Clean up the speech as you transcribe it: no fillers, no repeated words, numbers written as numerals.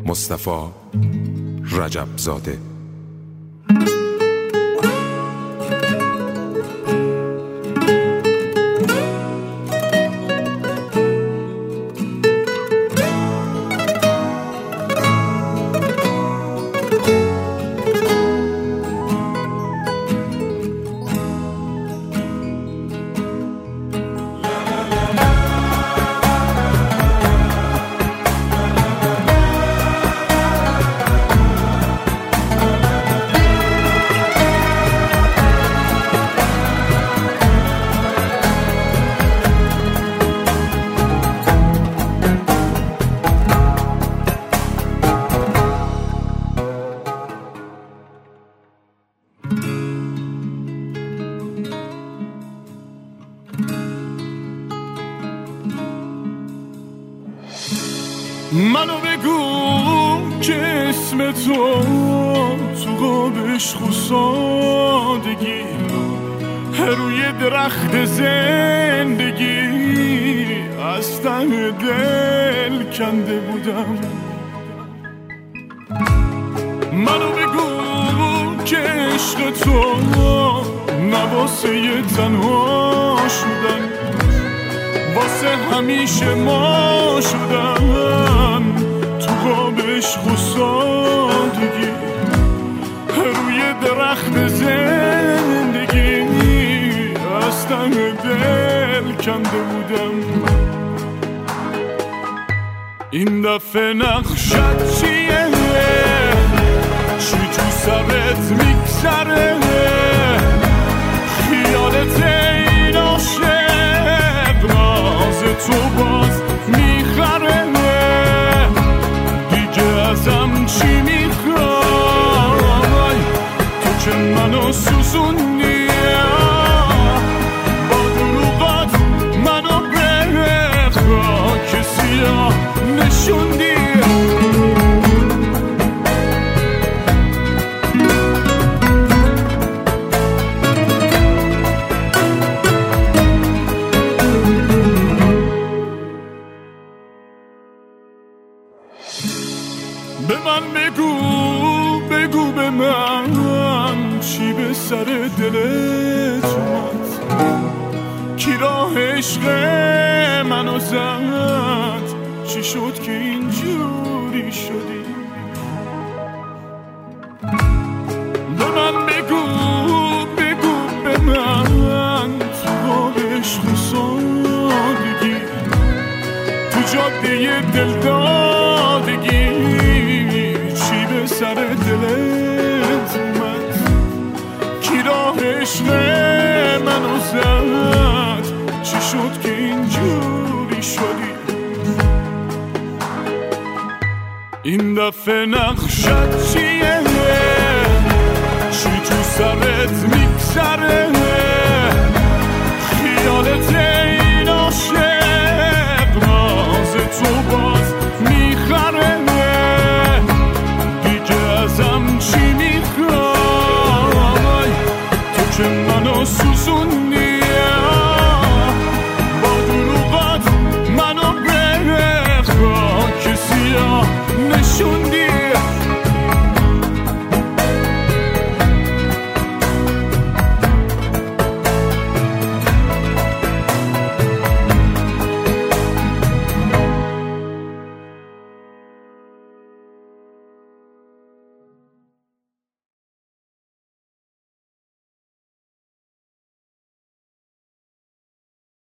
مصطفی رجب زاده. منو بگو که اسم تو قابش خسادگی روی درخت زندگی از ته دل کنده بودم. منو بگو که عشق تو نواسه تنها شدن، واسه همیشه ما شدن تو قابش خسادگی روی درخت زندگی از ته دل کنده بودم. این دفعه نقشت چیه؟ چی تو سرت میگذره؟ خیالت این عاشق ناز تو باز میخره؟ دیگه ازم چی میخوای؟ تو که منو سوزوندی، با دروغات منو به خاک سیاه نشوندی. به من بگو به من چی به سر دلت اومد؟ کی راه عشق منو زد؟ چی شد که اینجوری شدی؟ به من بگو به من تو قابش خسادگی تو جاده دلدادگی چی به سر دلت اومد؟ کی راه عشق منو زد؟ چی شد که اینجوری شدی؟ این دفعه نقشت چیه؟ چی تو سرت میگذره؟ خیالت